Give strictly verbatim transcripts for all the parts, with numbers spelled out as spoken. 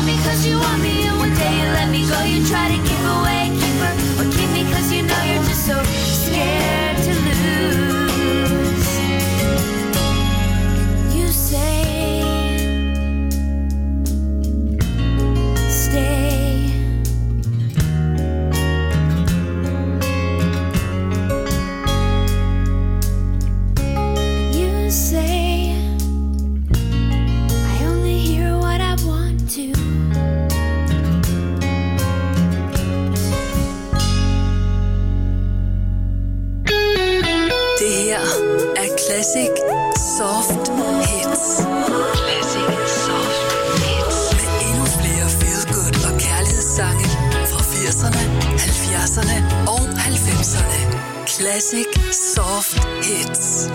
want me cause you want me, and one day you let me go. You try to give away a keeper, or keep me cause you know you're just so scared to lose. You say stay. You say I only hear what I want to. Det her er Classic Soft Hits. Classic Soft Hits. Med endnu flere feel-good og kærlighedssange fra firserne, halvfjerdserne og halvfemserne. Classic Soft Hits.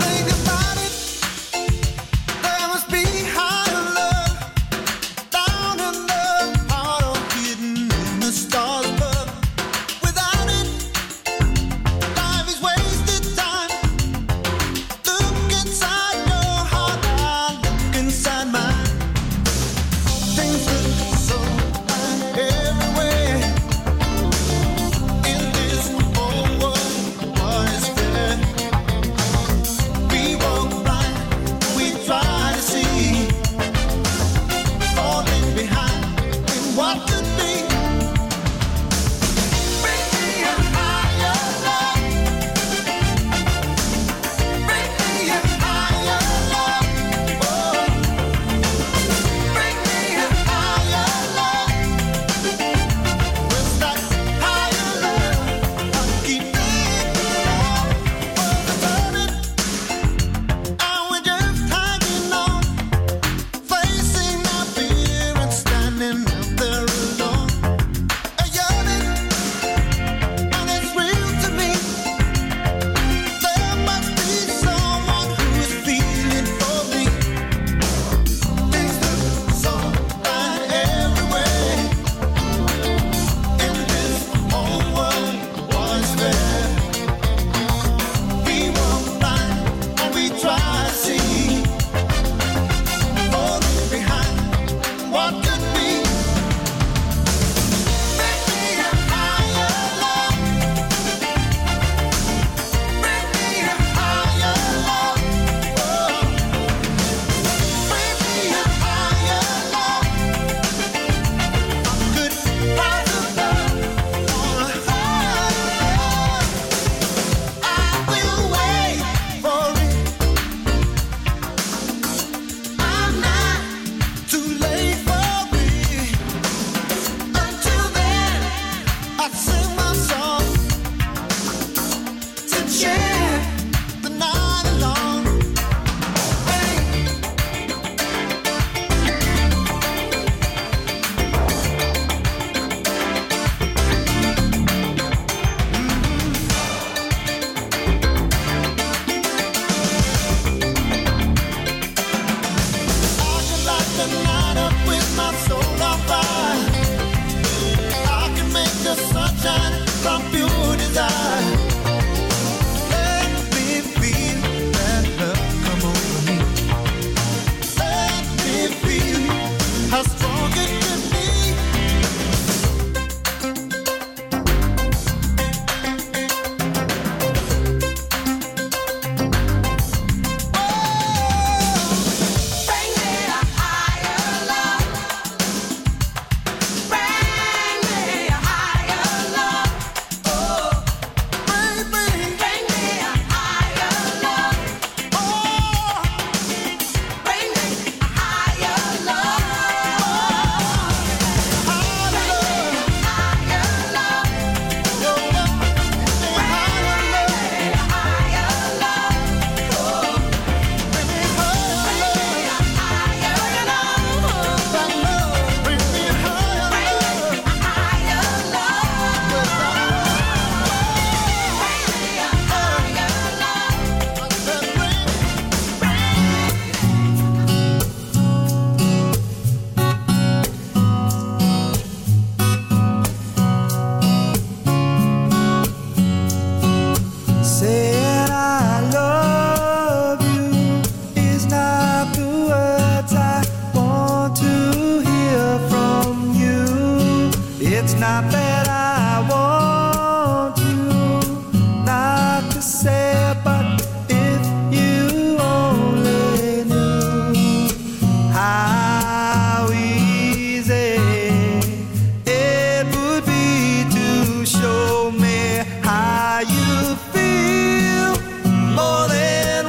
Not that I want you not to say, but if you only knew how easy it would be to show me how you feel. More than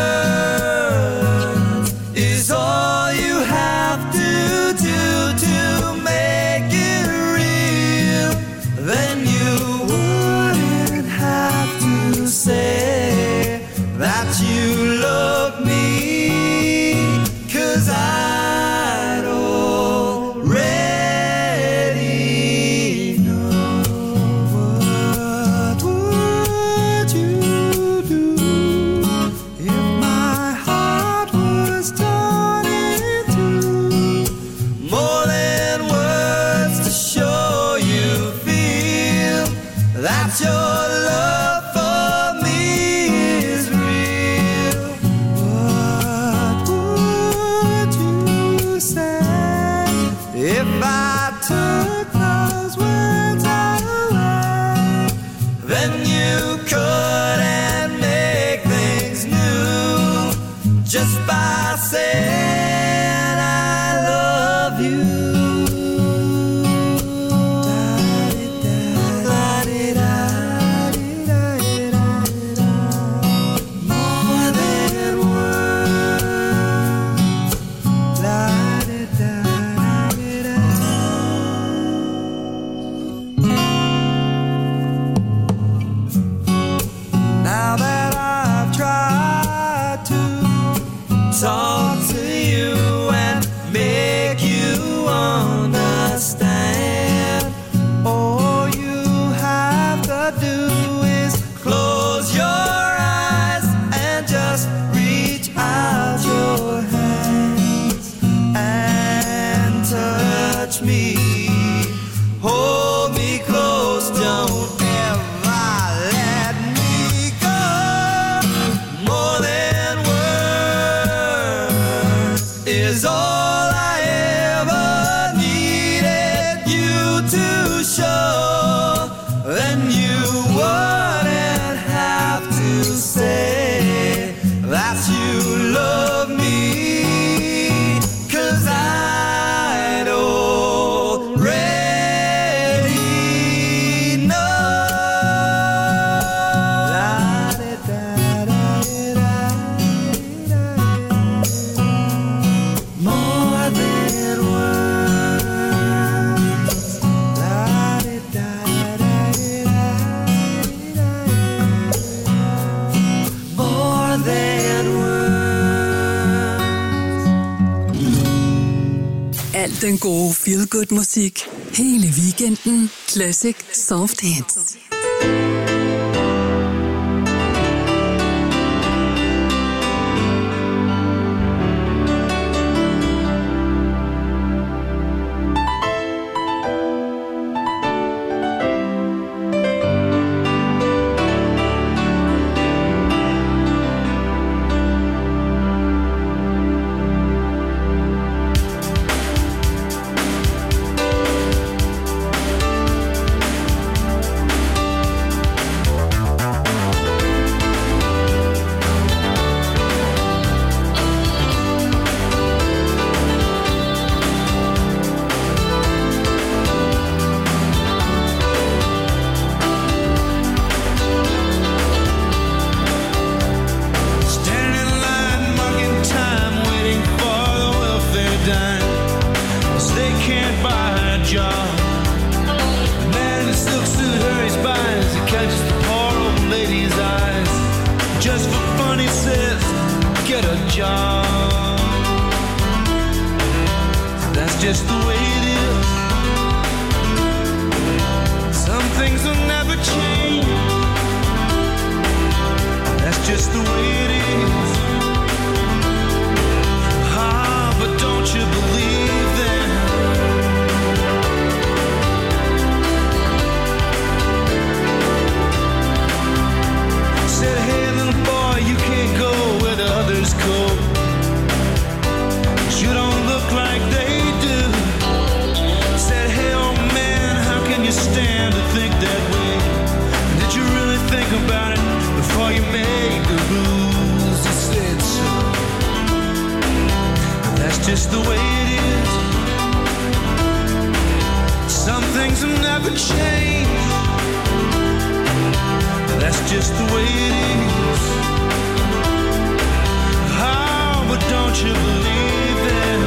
words is all you have to do to make it real. Then you wouldn't have to say that you love me, 'cause I'd already know. What would you do if my heart was torn in two? More than words to show you feel that your love for me is real. What would you say if I took those words away? Then you couldn't make things new just by saying I love you. More than words. Now that I've tried to talk to you and make you understand, all you have to do is close your eyes and just reach out your hands and touch me. Hold me close, don't ever let me go. More than words is all I ever needed you to show. Then you wouldn't have to say that you love me, 'cause I'd already know. More than words. More than words. Al den gode feel-good musik. Hele weekenden. Classic Soft Hits. Just the way it is. Some things will never change. That's just the way it is. Ah, but don't you believe them? Said, hey little boy, you can't go where the others go. You don't look like they do. Some things will never change. That's just the way it is. Oh, but don't you believe it?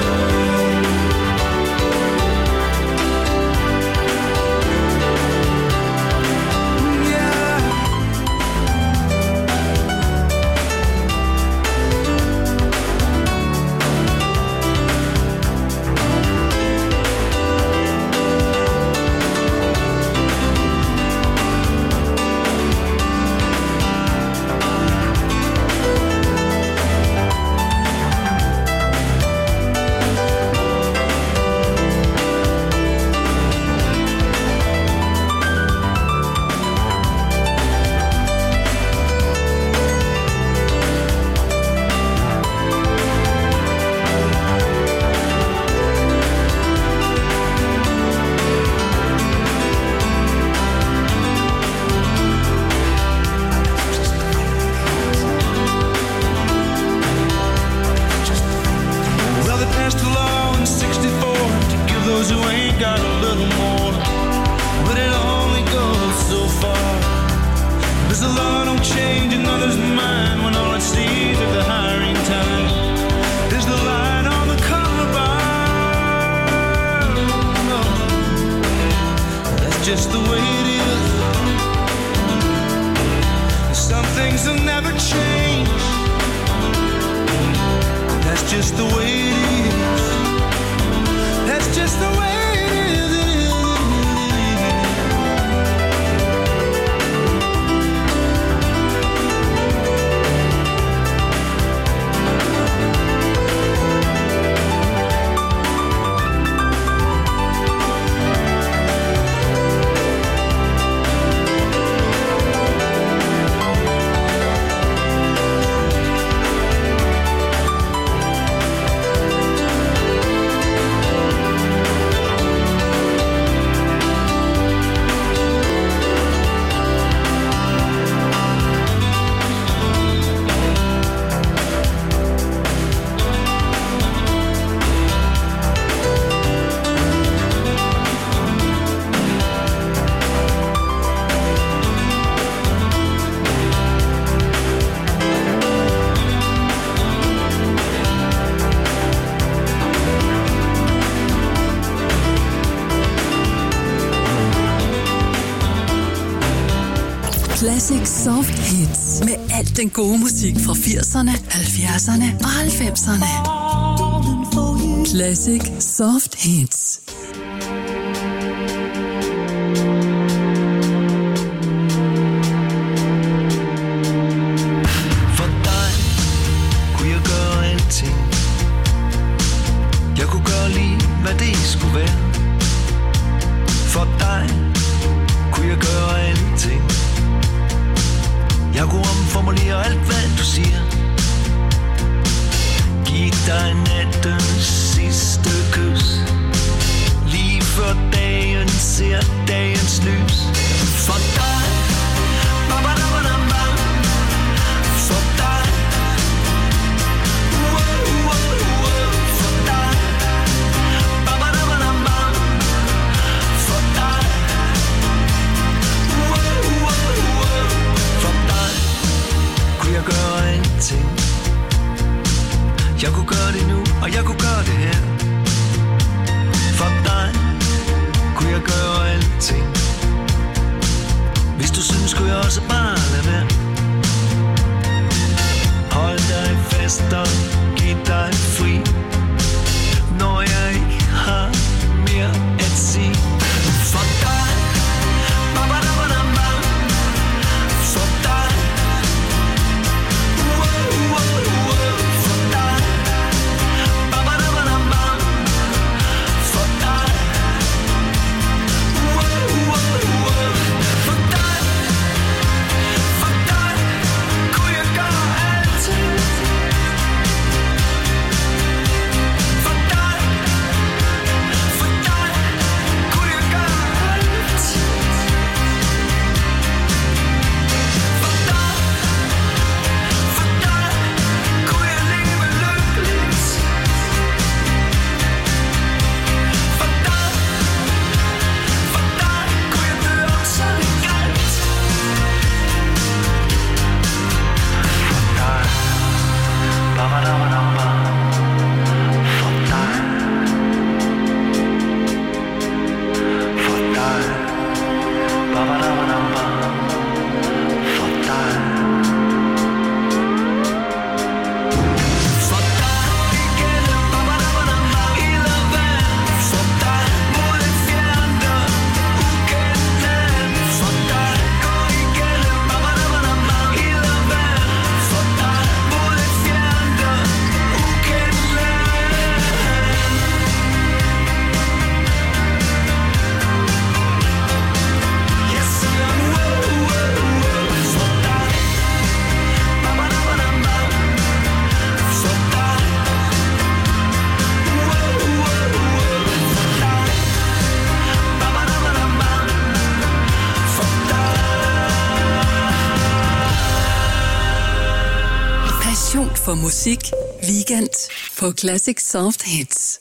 Classic Soft Hits med alt den gode musik fra firserne, halvfjerdserne og halvfemserne. Classic Soft Hits. For dig kunne jeg gøre alting. Jeg kunne gøre lige, hvad det skulle være. For dig kunne jeg gøre alting. Jeg kunne omformulere alt, hvad du siger. Giv dig nattens sidste kys. Lige før dagen ser dagens lys. For dig, ba-ba-da-ba-da-ba. For dig, wow, wow, wow. For dig, ba-ba-da-ba-da-ba. For dig, wow, wow, wow. For dig kunne jeg gøre alting. Jeg kunne gøre det nu, og jeg kunne gøre det her. for musik weekend på Classic Soft Hits.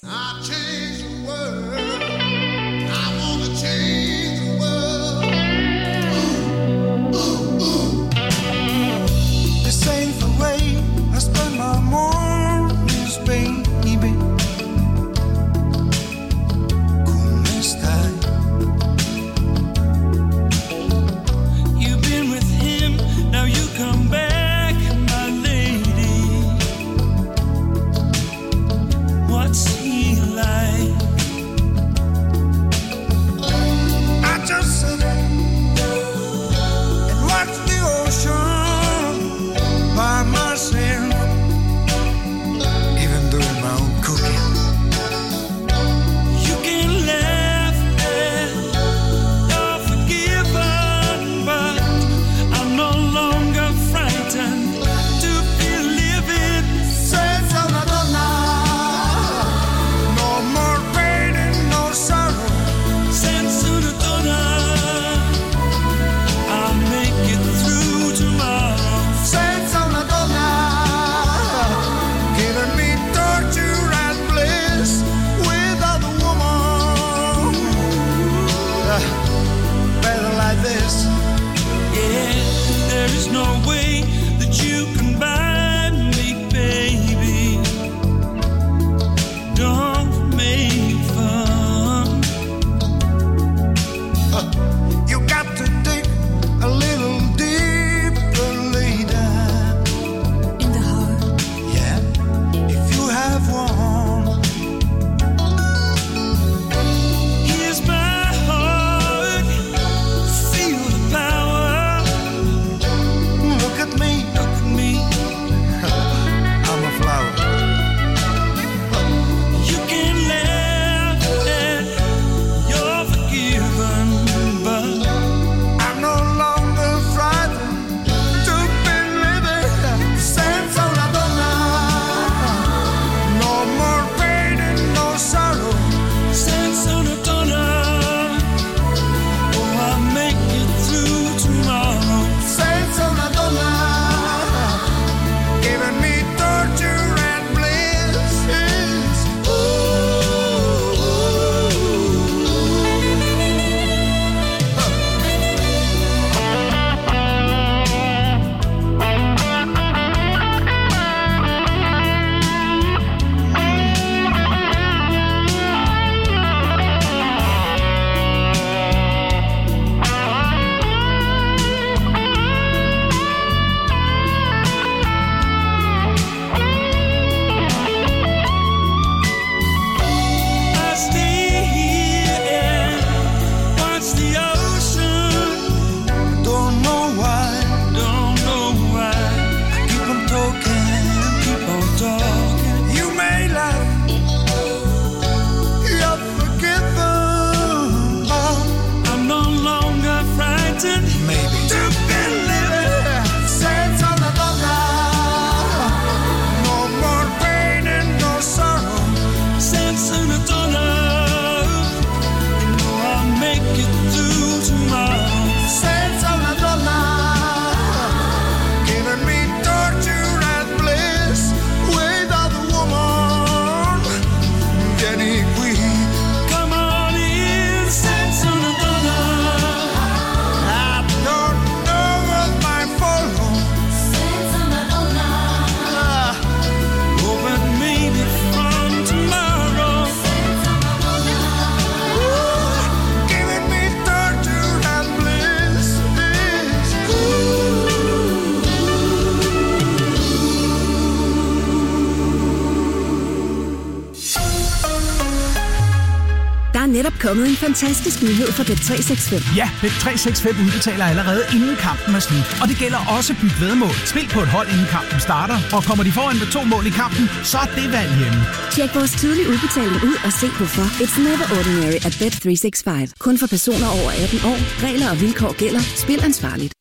Netop kommet en fantastisk nyhed fra Bet tre seks fem. Ja, Bet tre seks fem udbetaler allerede inden kampen er slut. Og det gælder også byt væddemål. Spil på et hold inden kampen starter, og kommer de foran med to mål i kampen, så er det valg hjemme. Tjek vores tidlige udbetaling ud og se hvorfor. It's never ordinary at Bet tre seks fem. Kun for personer over atten år. Regler og vilkår gælder. Spil ansvarligt.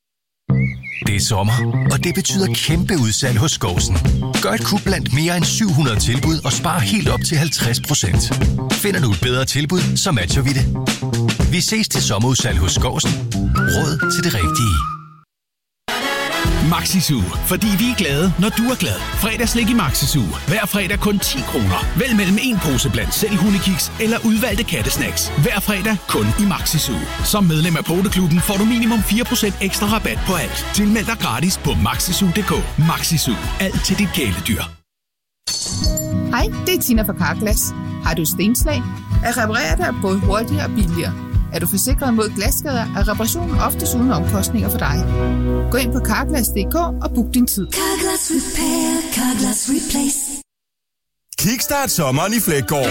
Det er sommer, og det betyder kæmpe udsalg hos Skousen. Gør et kub blandt mere end syv hundrede tilbud og spar helt op til halvtreds procent. Finder du et bedre tilbud, så matcher vi det. Vi ses til sommerudsalg hos Skousen. Råd til det rigtige. Maxi-Zoo, fordi vi er glade, når du er glad. Fredagslik i Maxi-Zoo. Hver fredag kun ti kroner. Vælg mellem en pose blandt selv hundekiks eller udvalgte kattesnacks. Hver fredag kun i Maxi-Zoo. Som medlem af Poteklubben får du minimum fire procent ekstra rabat på alt. Tilmeld dig gratis på maxizoo punktum d k. Maxi-Zoo. Alt til dit kæledyr. Hej, det er Tina fra Carglass. Har du stenslag? At reparere det er både hurtigere og billigere. Er du forsikret mod glasskader, er reparationen oftest uden omkostninger for dig. Gå ind på carglass punktum d k og book din tid. Carglass Repair, Carglass Replace. Kickstart sommeren i Fleggaard.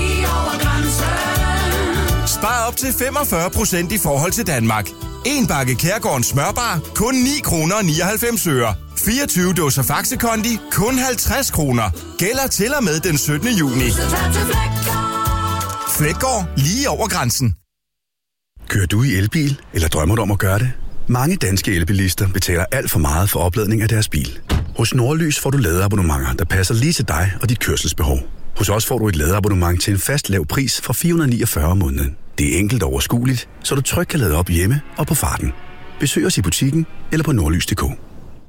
Spar op til femogfyrre procent i forhold til Danmark. En bakke Kærgårdens smørbar, kun ni kroner og nioghalvfems øre. fireogtyve dåser Faxe Kondi, kun halvtreds kroner. Gælder til og med den syttende juni. Fleggaard, lige over grænsen. Kører du i elbil, eller drømmer du om at gøre det? Mange danske elbilister betaler alt for meget for opladning af deres bil. Hos Nordlys får du ladeabonnementer, der passer lige til dig og dit kørselsbehov. Hos os får du et ladeabonnement til en fast lav pris fra fire hundrede og niogfyrre om måneden. Det er enkelt og overskueligt, så du trygt kan lade op hjemme og på farten. Besøg os i butikken eller på nordlys punktum d k.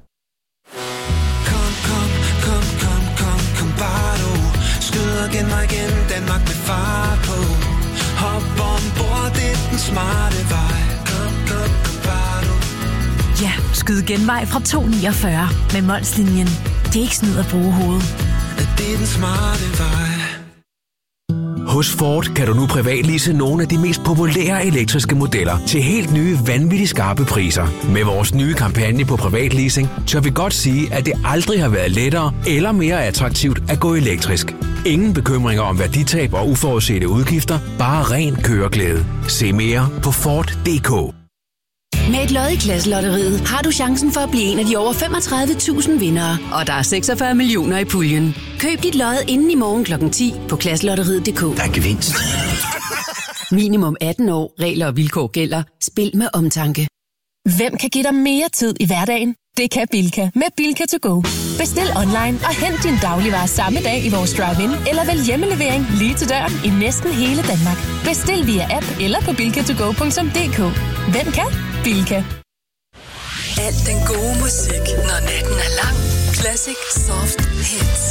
Kom, kom, kom, kom, kom, kom, bare du. Skyd igen mig igen, Danmark med fart på. Hop ombord, det er den smarte vej. Kom, kom, kom, bare du. Ja, skyd genvej fra to niogfyrre med Molslinjen. Det er ikke snyd at bruge hovedet. Det er den smarte vej. Hos Ford kan du nu privatlease nogle af de mest populære elektriske modeller til helt nye, vanvittigt skarpe priser. Med vores nye kampagne på privatleasing, tør vi godt sige, at det aldrig har været lettere eller mere attraktivt at gå elektrisk. Ingen bekymringer om værditab og uforudsete udgifter, bare ren køreglæde. Se mere på Ford punktum d k. Med et lod i Klasselotteriet har du chancen for at blive en af de over femogtredive tusind vindere. Og der er seksogfyrre millioner i puljen. Køb dit lod inden i morgen klokken ti på klasselotteriet punktum d k. Der er gevinst. Minimum atten år. Regler og vilkår gælder. Spil med omtanke. Hvem kan give dig mere tid i hverdagen? Det kan Bilka med Bilka to go. Bestil online og hent din dagligvarer samme dag i vores drive-in, eller vælg hjemmelevering lige til døren i næsten hele Danmark. Bestil via app eller på bilka to go punktum d k. Hvem kan? Bilka. Alt den gode musik, når natten er lang. Classic Soft Hits.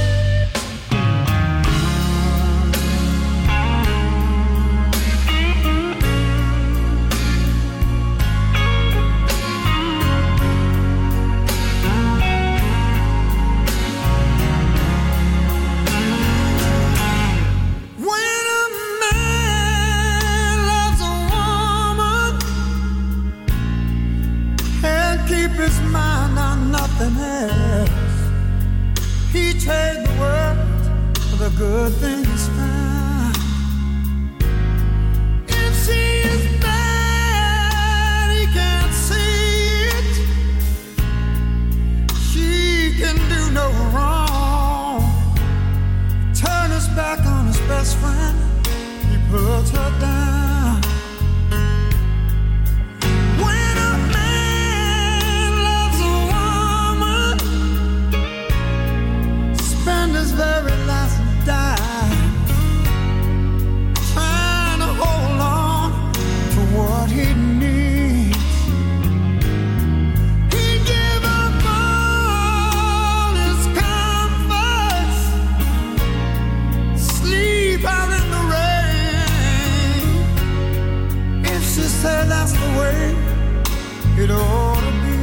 His mind on nothing else. He trade the world for the good things found. If she is bad, he can't see it. She can do no wrong. Turn his back on his best friend. He puts her down. Very last dime, trying to hold on to what he needs. He gave up all his comforts, sleep out in the rain. If she said that's the way it ought to be.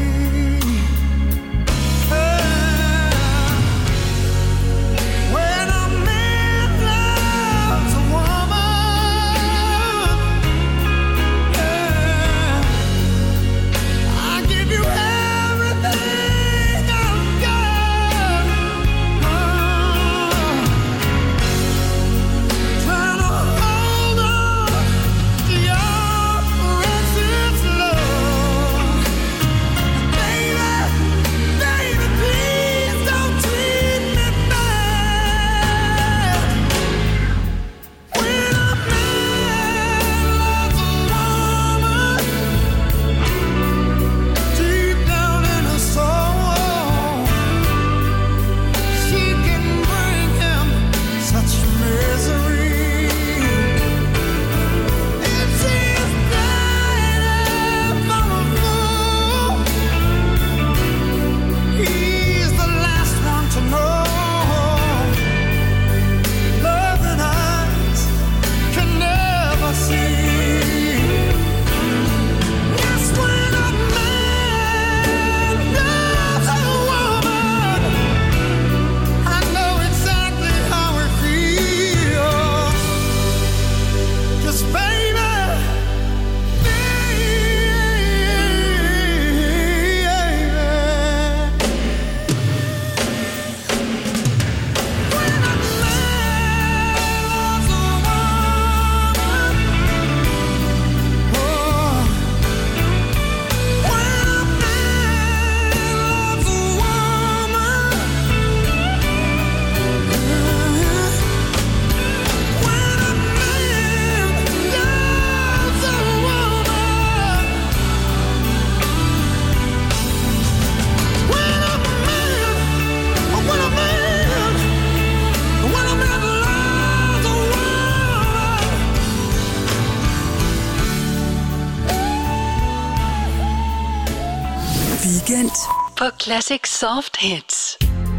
weekend på Classic Soft Hits.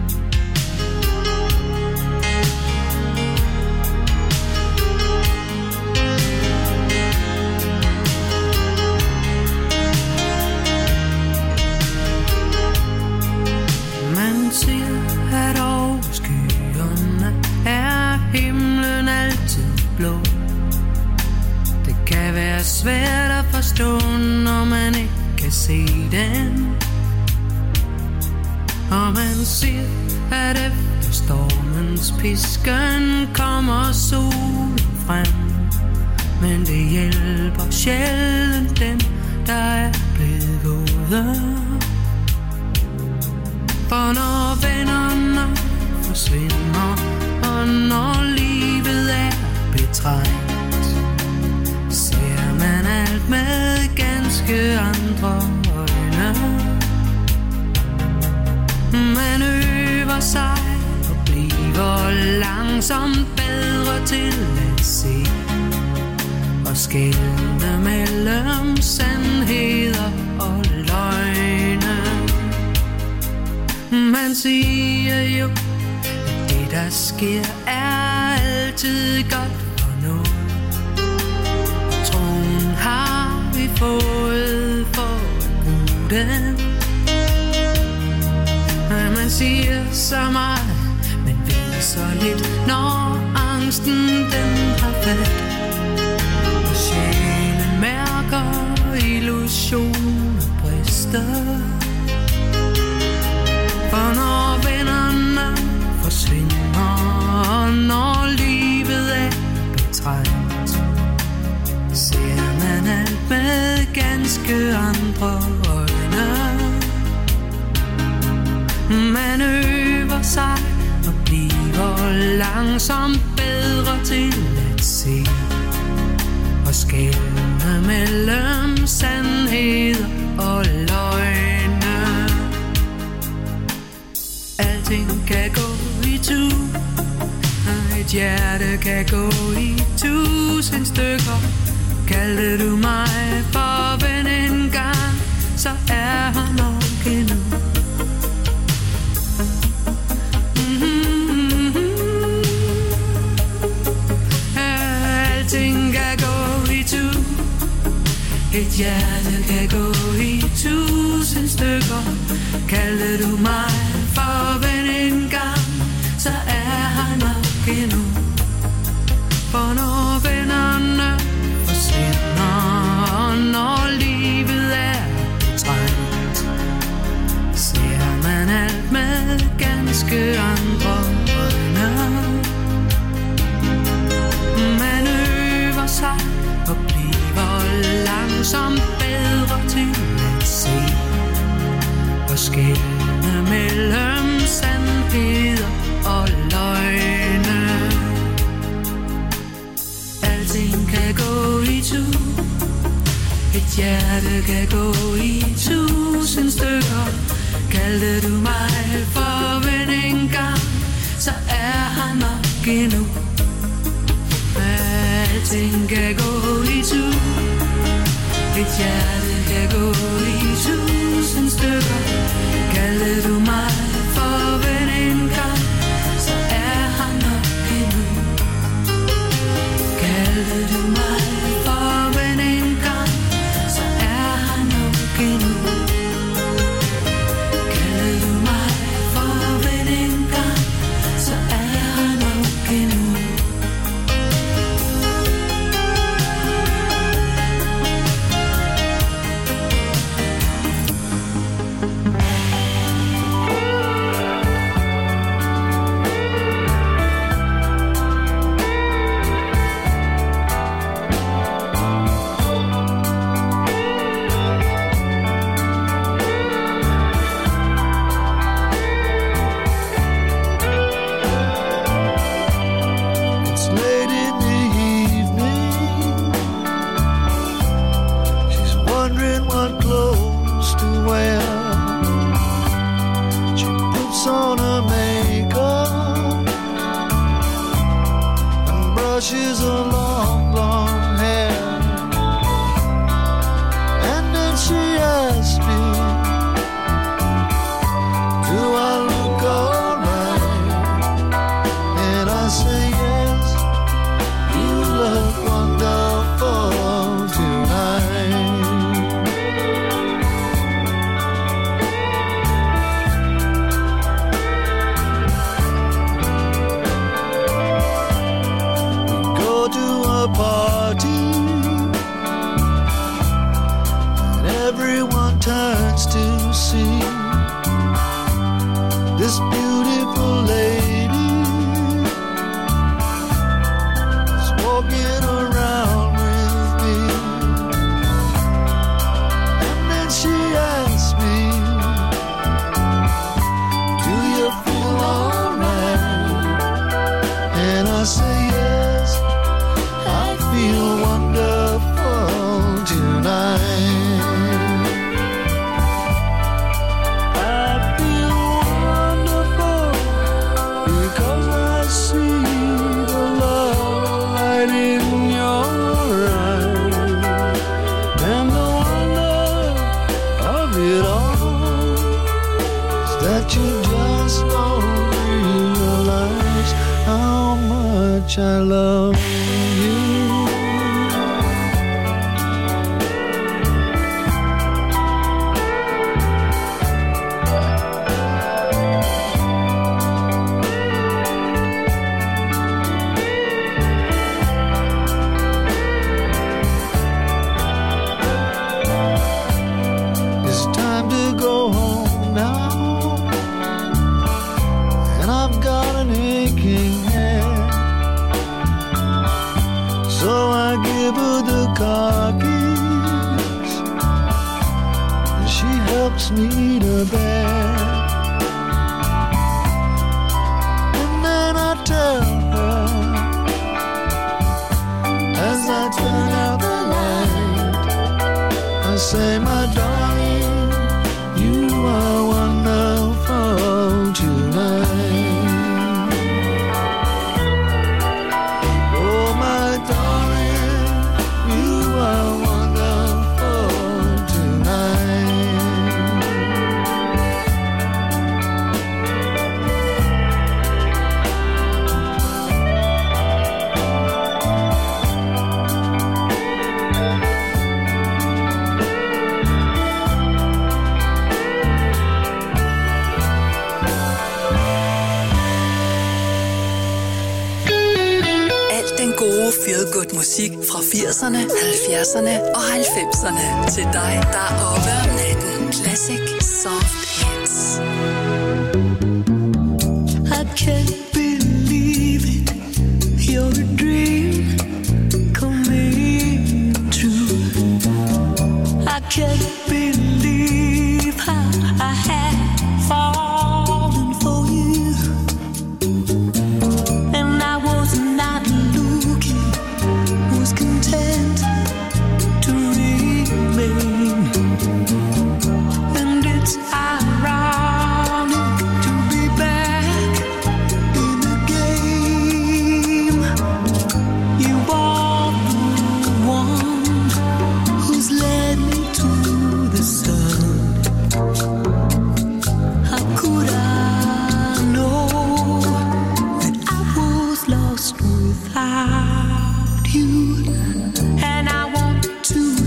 Man siger, at over skyerne er himlen altid blå. Det kan være svært at forstå, når man ikke kan se den. Og man siger, at efter stormens pisken kommer solen frem. Men det hjælper sjældent dem, der er blevet gode. For når vennerne forsvinder, og når livet er betrængt, ser man alt med ganske andre øjne. Man øver sig og bliver langsomt bedre til at se og skelne mellem sandheder og løgne. Man siger jo, at det der sker er altid godt for noget. Troen har vi fået for at bruge den. Man siger så meget, men ved så lidt, når angsten den har fat. Og sjælen mærker illusioner brister. For når vennerne forsvinder, og når livet er betrængt, ser man alt med ganske andre øjne. Man øver sig og bliver langsomt bedre til at se og skelne mellem sandheder og løgne. Alting kan gå i tu, og et hjerte kan gå i tusind stykker. Kaldte du mig for ven en gang, så er han nok endnu. Alting kan gå i tu, et hjerte kan gå i tusind stykker. Kaldte du mig for ven en gang, så er han nok endnu. For når vennerne forsvinder, og når livet er betrængt, ser man alt med ganske andre øjne. Man øver sig og bliver langsomt bedre til at se og skelne mellem sandheder og løgne. Alting kan gå i tu, et hjerte kan gå i tusind stykker. Kaldte du mig for ven en gang, så er han nok endnu. Alting kan gå i tu, et hjerte kan gå i tusind stykker. Kaldte du mig for ven en gang, så er han nok endnu. Kaldte du mig for ven en gang, så er han nok endnu. Kaldte du mig for ven en gang, så er han nok endnu. Brushes her long, long hair, and then she asked me party, and everyone turns to see this beautiful lady is walking around with me. And then she asks me, do you feel alright? And I say yes, I feel wonderful tonight. I love you. It's time to go home now, and I've got an aching head. So I give her the car keys, and she helps me to bed. And then I tell her, as I turn out the light, I say, my darling, you are wonderful tonight. Feel-good musik fra firserne, halvfjerdserne og halvfemserne. Til dig, der er oppe om natten. Classic Soft Hits. I can't believe it. You're a dream coming true. I can't believe how I had fallen for you. And I was not was content to remain, and it's ironic to be back in the game. You are the one who's led me to the sun. How could I know that I was lost without you? And I want to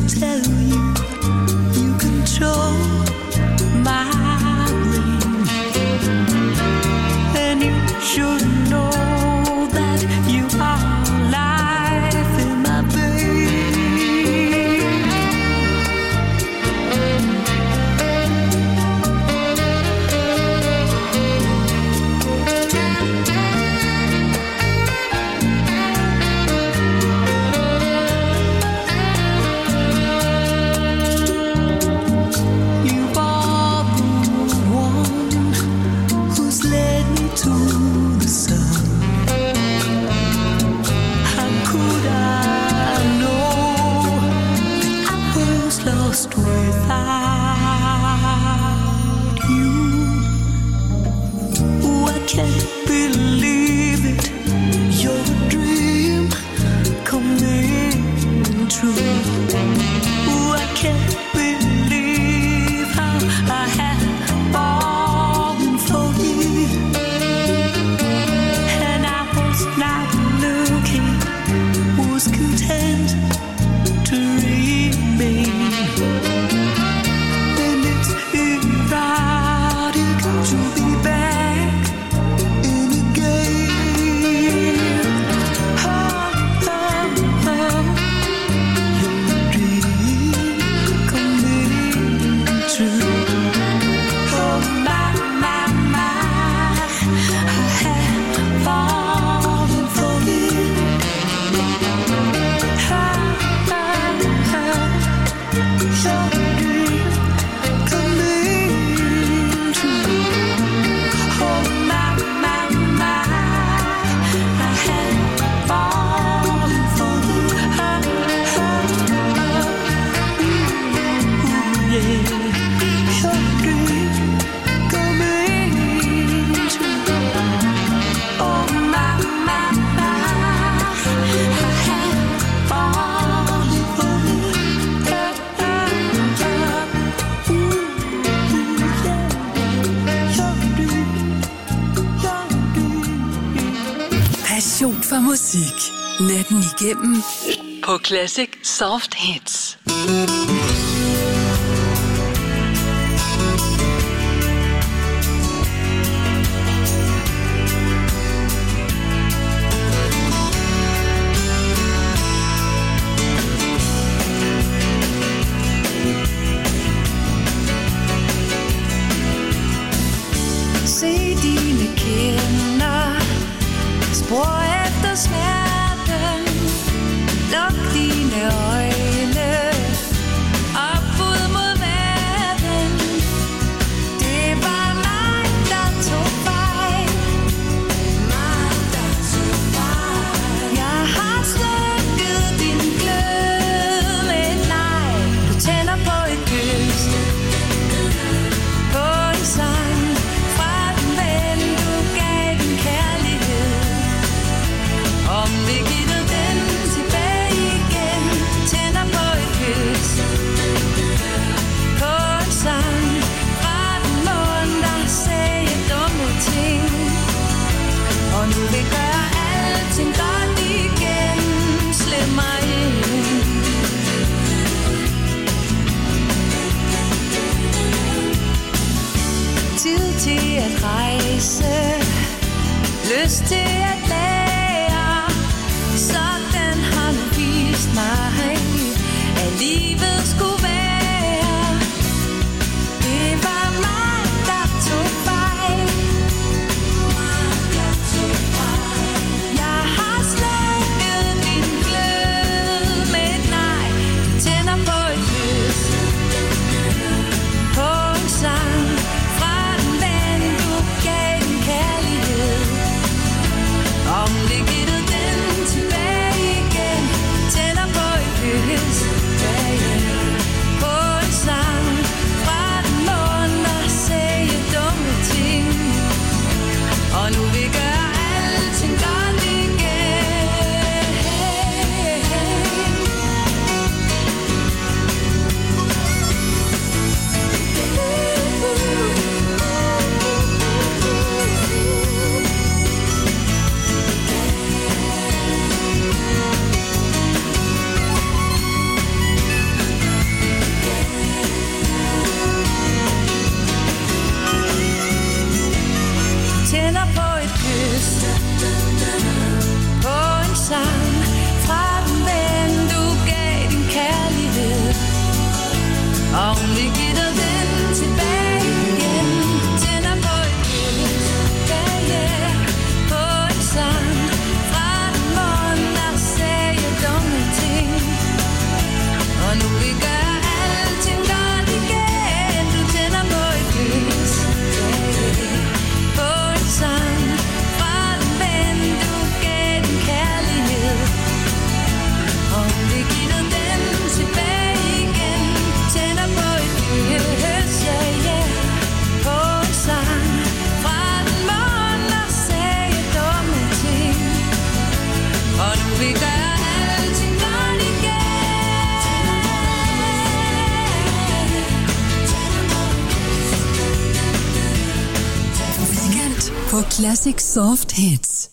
musik natten igennem på Classic Soft Hits. Se dine kinder, spor efter smerten. Luk dine øjne, op ud mod verden. Det var mig, der tog fejl. Mig, der tog fejl. Jeg har slukket din glød med et nej. Du tænder på et kys, på en sang. Om vi giver den tilbage igen, tænder på et kys, på en sang fra den mund, der sagde dumme ting. Og nu vil gøre alting godt igen, slip mig ind. Tid til at rejse, lyst til at lære. Sådan har du vist mig, at livet skulle være. Det var mig, der tog fejl. Jeg har slukket din glød med et nej. Du tænder på et kys, på en sang fra den ven, du gav din kærlighed. Om vi giver den tilbage igen, tænder på et kys, på en sang fra den mund, der sagde dumme ting. Og nu vi gør alting godt igen. Tænder på et kys, på en sang fra den ven, du gav din kærlighed. Om vi giver den tilbage igen, tænder på et kys, yeah, yeah, på en sang fra den mund, der sagde dumme ting. Og nu vi gør alting godt igen, du tænder på et kys, yeah, yeah, på en sang fra den ven, du gav din kærlighed. Om vi giver den tilbage igen, tænder på et kys, yeah, yeah, på en sang fra den mund, der sagde dumme ting. Og nu vi gør alting godt igen. Weekend på Classic Soft Hits.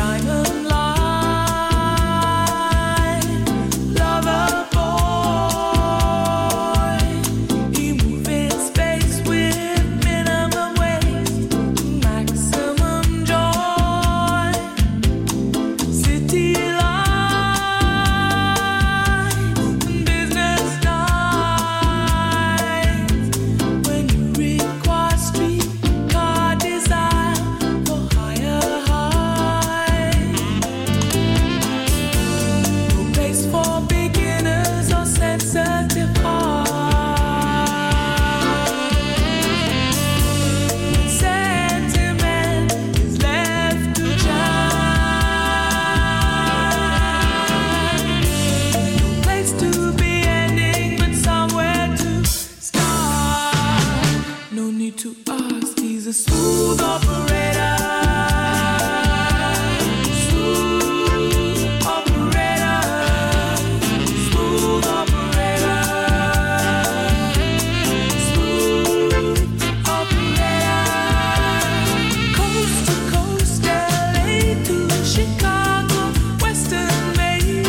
Diamond line, lover boy. ask. He's a smooth operator. Smooth operator. Smooth operator. Smooth operator. Coast to coast, L A to Chicago, Western Maine.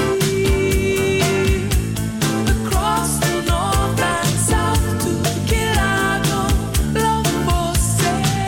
Across the north and south to Chicago, love for sale.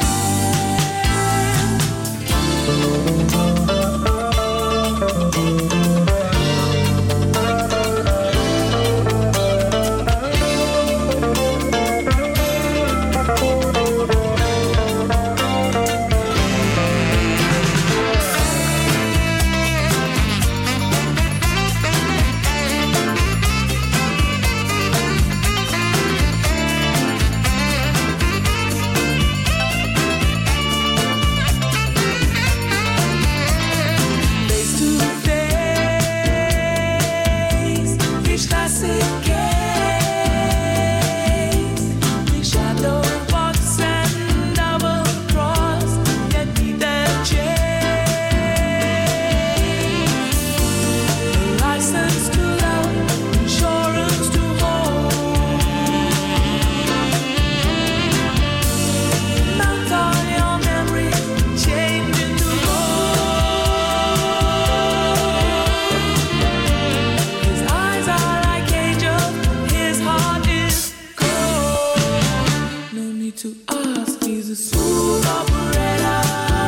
Face to face, die Straße case, die shadow box and double cross, get me the change. License to love, insurance to hold. Mount all your memories, change into gold. His eyes are like angels, his heart is cold. No need to ask, he's a smooth operator.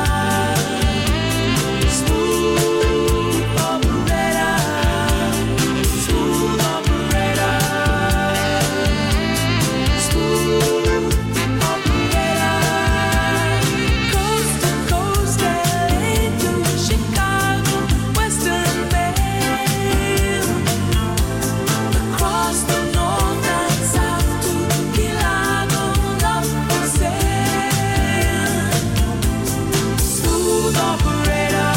Smooth operator. Smooth operator. Smooth operator. Coast to coast, L A to Chicago, Western Maine. Across the north and south to Chicago, love for sale. Smooth operator.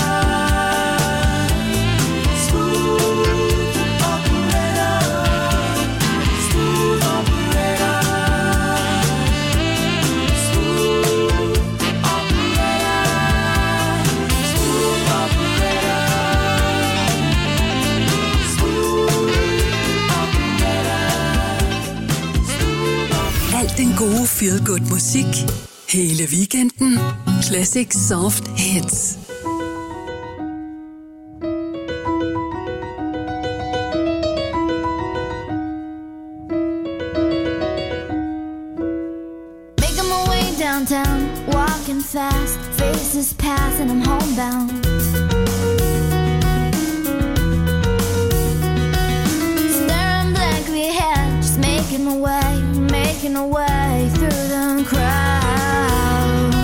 Smooth operator. Smooth operator. Smooth Alt den gode feel-good musik hele weekenden. Classic Soft Hits. Making my way downtown, walking fast, faces pass and I'm homebound. Staring blankly ahead, just making my way, making my way through the crowd.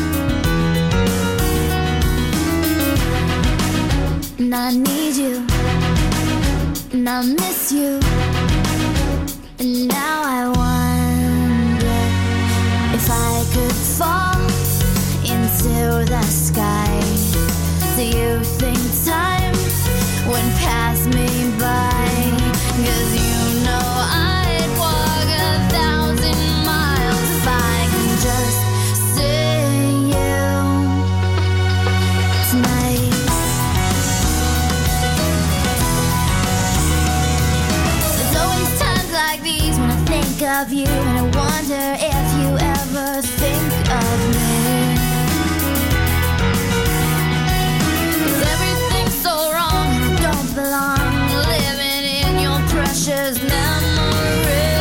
And I need you, and I miss you, and now I wonder if I could fall into the sky. Do you think time would pass me by? 'Cause you know I'd walk a thousand miles if I can just see you tonight. There's always times like these when I think of you, and I wonder if you ever think of me. 'Cause everything's so wrong and I don't belong, living in your precious memory.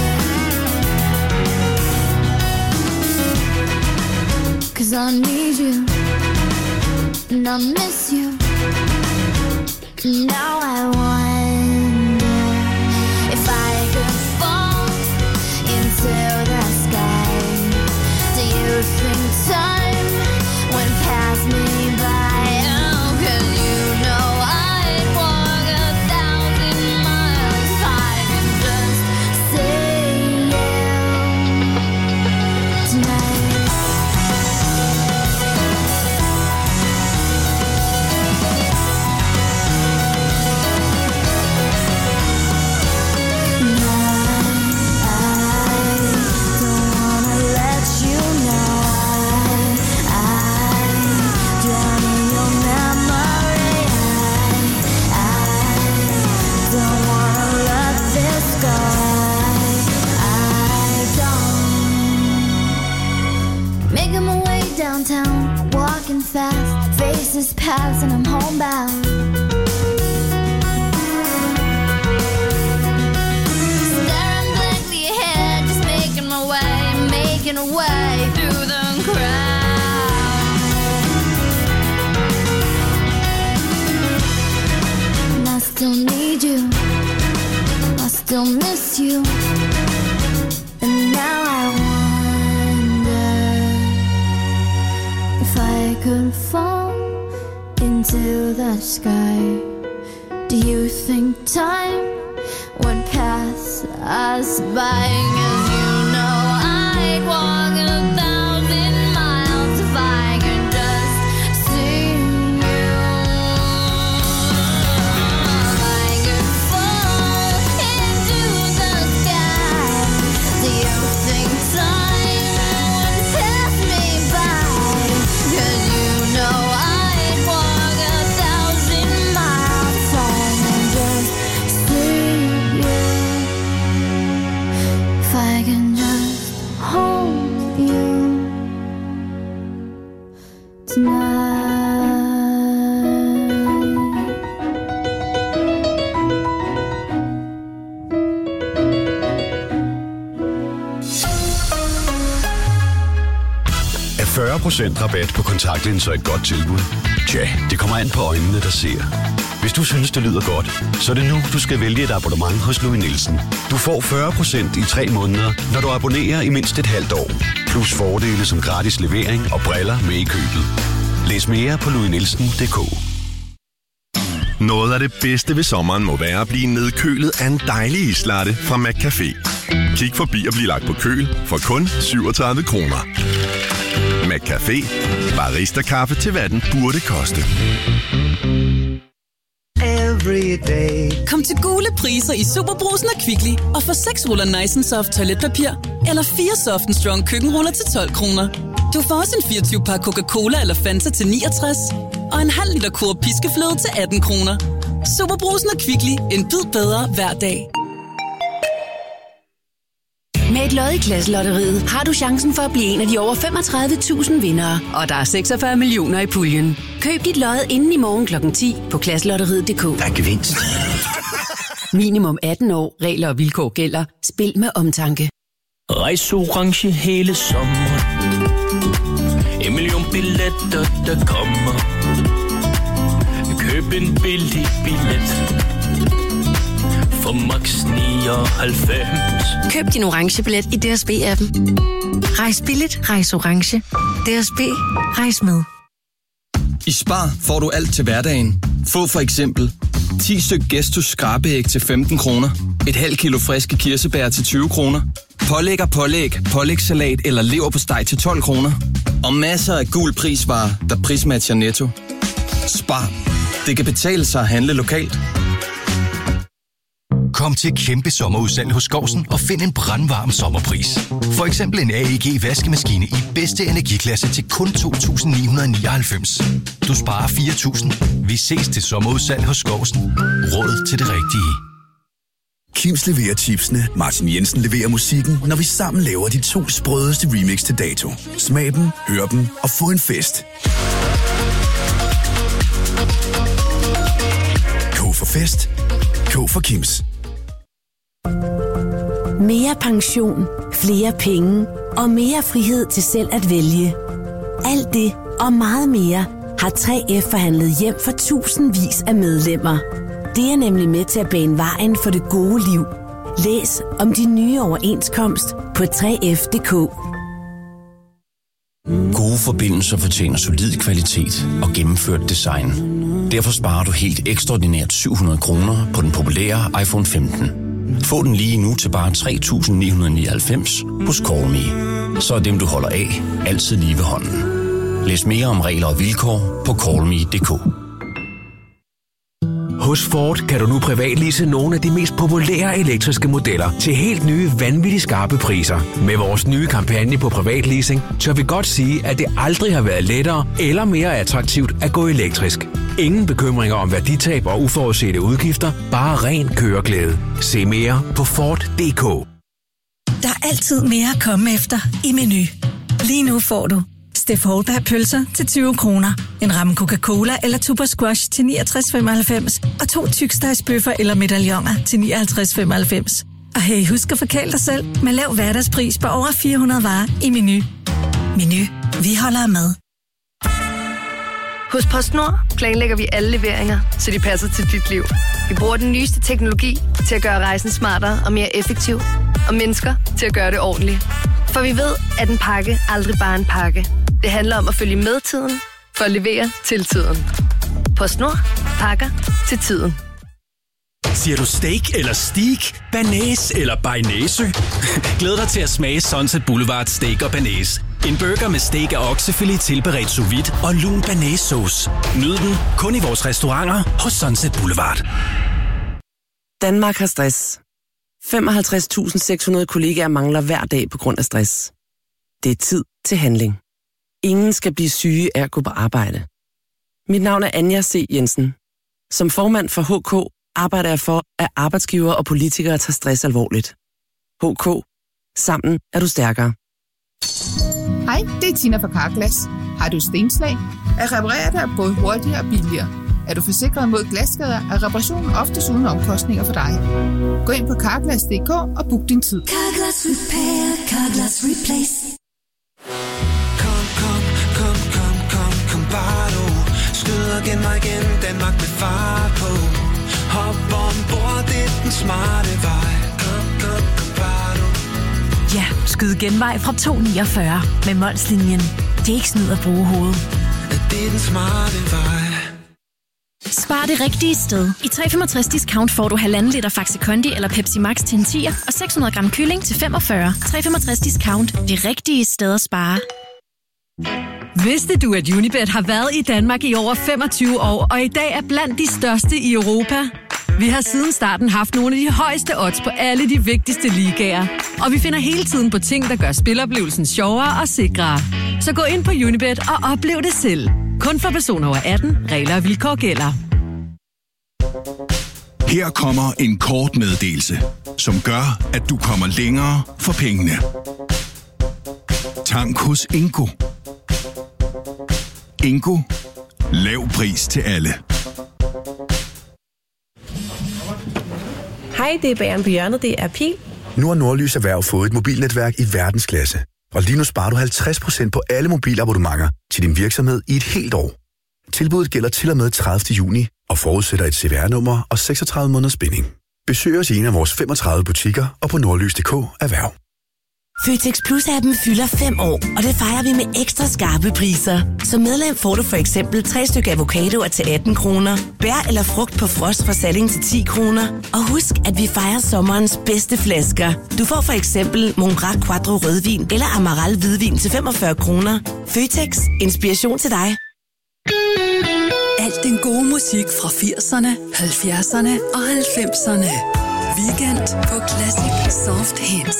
'Cause I need you, and I miss you, and now I wonder if I could fall into the sky. Do you think time would pass me by? Oh, 'cause you know I'd walk a thousand miles if I could just see you tonight. downtown, walking fast, faces pass and I'm homebound. Staring blankly ahead, just making my way, making a way through the crowd. And I still need you, I still miss you, and now I if I could fall into the sky, do you think time would pass us by? 'Cause you know I'd walk a thousand miles if I could just see you. If I could fall into the sky, do you think time would pass me by? 'Cause you know I'd walk a thousand miles if I can just see you. If I can just hold you tonight. Er fyrre procent rabat på kontaktlinser et godt tilbud? Tja, det kommer an på øjnene, der ser. Hvis du synes, det lyder godt, så er det nu, du skal vælge et abonnement hos Louis Nielsen. Du får fyrre procent i tre måneder, når du abonnerer i mindst et halvt år. Plus fordele som gratis levering og briller med i købet. Læs mere på louis nielsen punktum d k. Noget af det bedste ved sommeren må være at blive nedkølet af en dejlig islatte fra McCafé. Kig forbi og bliv lagt på køl for kun syvogtredive kroner. McCafé. Barista-kaffe til hvad den burde koste. Kom til gule priser i Superbrugsen og Kvickly og få seks ruller Nice and Soft toiletpapir eller fire Soft and Strong køkkenruller til tolv kroner. Du får også en fireogtyve pakke Coca-Cola eller Fanta til niogtres og en halv liter kur piskefløde til atten kroner. Superbrugsen og Kvickly. En bid bedre hver dag. Med et lod i Klasselotteriet har du chancen for at blive en af de over femogtredive tusind vindere, og der er seksogfyrre millioner i puljen. Køb dit lod inden i morgen klokken ti på klasselotteriet punktum d k. Der er gevinst. Minimum atten år. Regler og vilkår gælder. Spil med omtanke. Rejs orange hele sommeren. En million billetter, der kommer. Køb en billig billet for max nioghalvfems. Køb din orange billet i D S B-appen. Rejs billigt, rejs orange. D S B, rejs med. I Spar får du alt til hverdagen. Få for eksempel ti styk Gestus skrabeæg til femten kroner, et halvt kilo friske kirsebær til tyve kroner, pålæg og pålæg, pålægssalat eller leverpostej til tolv kroner, og masser af gul prisvarer, der prismatcher Netto. Spar. Det kan betale sig at handle lokalt. Kom til kæmpe sommerudsalg hos Skousen og find en brandvarm sommerpris. For eksempel en A E G vaskemaskine i bedste energiklasse til kun to tusind ni hundrede nioghalvfems. Du sparer fire tusind. Vi ses til sommerudsalg hos Skousen. Råd til det rigtige. Kims leverer chipsene, Martin Jensen leverer musikken, når vi sammen laver de to sprødeste remix til dato. Smag dem, hør dem og få en fest. K for fest. K for Kims. Mere pension, flere penge og mere frihed til selv at vælge. Alt det og meget mere har tre F forhandlet hjem for tusindvis af medlemmer. Det er nemlig med til at bane vejen for det gode liv. Læs om de nye overenskomst på tre F punktum d k. Gode forbindelser fortjener solid kvalitet og gennemført design. Derfor sparer du helt ekstraordinært syv hundrede kroner på den populære iPhone femten. Få den lige nu til bare tre tusind ni hundrede nioghalvfems hos Callme. Så er dem, du holder af, altid lige ved hånden. Læs mere om regler og vilkår på callme punktum d k. Hos Ford kan du nu privatlise nogle af de mest populære elektriske modeller til helt nye, vanvittigt skarpe priser. Med vores nye kampagne på privatleasing, tør vi godt sige, at det aldrig har været lettere eller mere attraktivt at gå elektrisk. Ingen bekymringer om værditab og uforudsete udgifter, bare ren køreglæde. Se mere på Ford punktum d k. Der er altid mere at komme efter i Meny. Lige nu får du Stiff Hardbær pølser til tyve kroner. En ramme Coca-Cola eller Tuborg Squash til niogtres femoghalvfems. Og to tykstegsbøffer eller medaljoner til nioghalvtreds femoghalvfems. Og hey, husk at forkæle dig selv med lav hverdagspris på over fire hundrede varer i Menu. Menu. Vi holder med. Hos PostNord planlægger vi alle leveringer, så de passer til dit liv. Vi bruger den nyeste teknologi til at gøre rejsen smartere og mere effektiv. Og mennesker til at gøre det ordentligt. For vi ved, at en pakke aldrig bare er en pakke. Det handler om at følge med tiden for at levere til tiden. PostNord. Pakker til tiden. Siger du steak eller steak, banæs eller bearnaise? Glæd dig til at smage Sunset Boulevard Steak og Banæs. En burger med steak og oksefilet tilberedt sous vide og lun banæssauce. Nyd den kun i vores restauranter hos Sunset Boulevard. Danmark har stress. femoghalvtreds tusind seks hundrede kollegaer mangler hver dag på grund af stress. Det er tid til handling. Ingen skal blive syge af at gå på arbejde. Mit navn er Anja C. Jensen. Som formand for H K arbejder jeg for, at arbejdsgivere og politikere tager stress alvorligt. H K. Sammen er du stærkere. Hej, det er Tina fra Carglass. Har du stenslag? At reparere dig er både hurtigere og billigere. Er du forsikret mod glasskader, er reparationen oftest uden omkostninger for dig. Gå ind på carglass punktum d k og book din tid. Carglass Repair, Carglass Replace. Kom, kom, kom, kom, kom, kom bare du. Skyd og gen mig igen, Danmark med fart på. Hop ombord, det er den smarte vej. Kom, kom, kom bare du. Ja, skyd genvej fra to niogfyrre med Molslinjen. Det er ikke snyd at bruge hovedet. Det er den smarte vej. Spar det rigtige sted. I tre komma femogtres discount får du halvanden liter Faxe Kondi eller Pepsi Max til en tier og seks hundrede gram kylling til femogfyrre. tre komma femogtres discount. Det rigtige sted at spare. Vidste du, at Unibet har været i Danmark i over femogtyve år, og i dag er blandt de største i Europa? Vi har siden starten haft nogle af de højeste odds på alle de vigtigste ligaer. Og vi finder hele tiden på ting, der gør spiloplevelsen sjovere og sikrere. Så gå ind på Unibet og oplev det selv. Kun for personer over atten. Regler og vilkår gælder. Her kommer en kort meddelelse, som gør, at du kommer længere for pengene. Tank hos Ingo. Ingo. Lav pris til alle. Hej, det er Bageren på hjørnet. Det er Pil. Nu har Nordlys Erhverv fået et mobilnetværk i verdensklasse. Og lige nu sparer du halvtreds procent på alle mobilabonnementer til din virksomhed i et helt år. Tilbuddet gælder til og med tredivte juni og forudsætter et C V R-nummer og seksogtredive måneders binding. Besøg os i en af vores femogtredive butikker og på nordlys punktum d k erhverv. Føtex Plus-appen fylder fem år, og det fejrer vi med ekstra skarpe priser. Som medlem får du for eksempel tre stykker avocadoer til atten kroner, bær eller frugt på frost fra Salling til ti kroner. Og husk, at vi fejrer sommerens bedste flasker. Du får for eksempel Mongrac Quattro rødvin eller Amaral hvidvin til femogfyrre kroner. Føtex. Inspiration til dig. Alt den gode musik fra firserne, halvfjerdserne og halvfemserne. Weekend på Classic Soft Hits.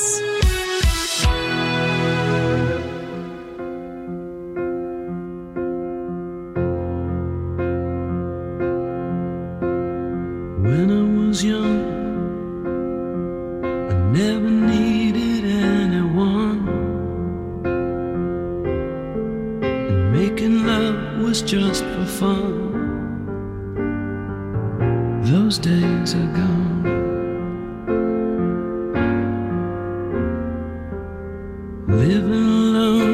When I was young, I never needed anyone, and making love was just for fun. Those days are gone. Living alone,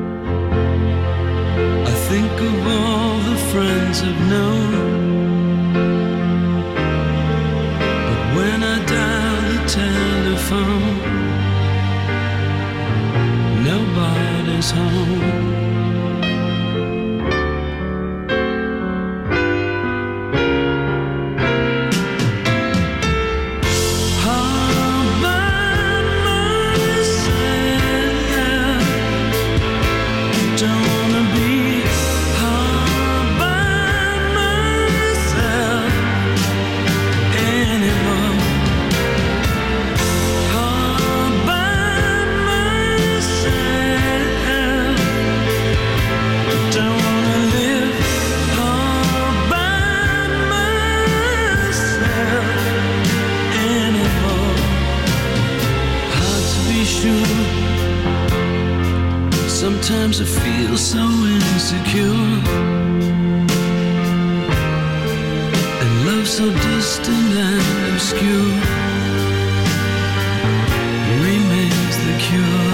I think of all the friends I've known. When I dial the telephone, nobody's home. Sometimes I feel so insecure, and love so distant and obscure remains the cure.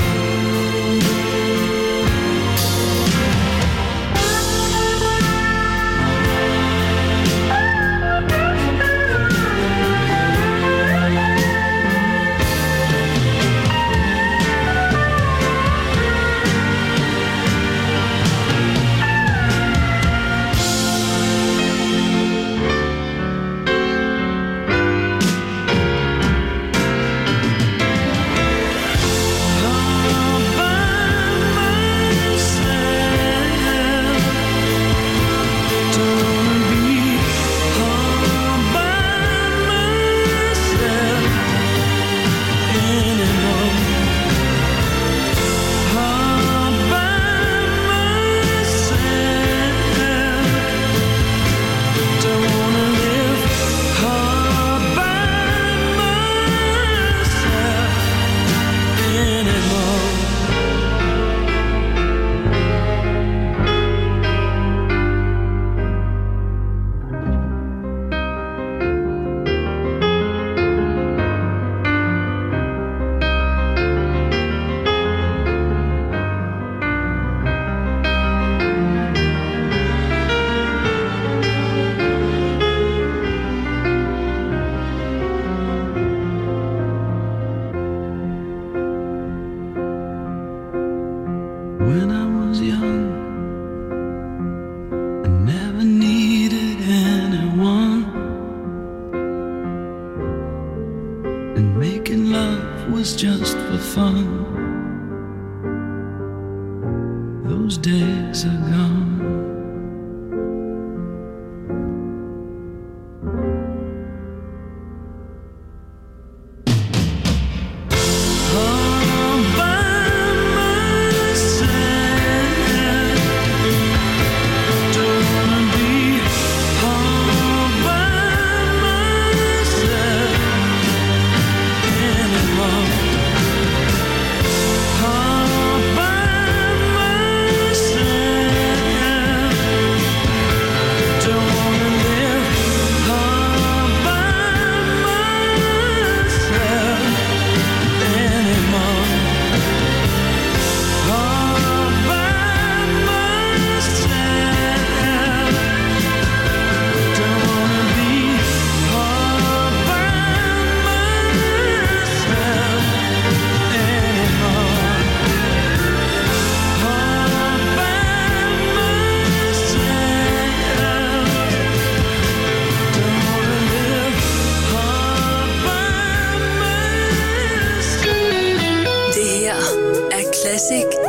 Classic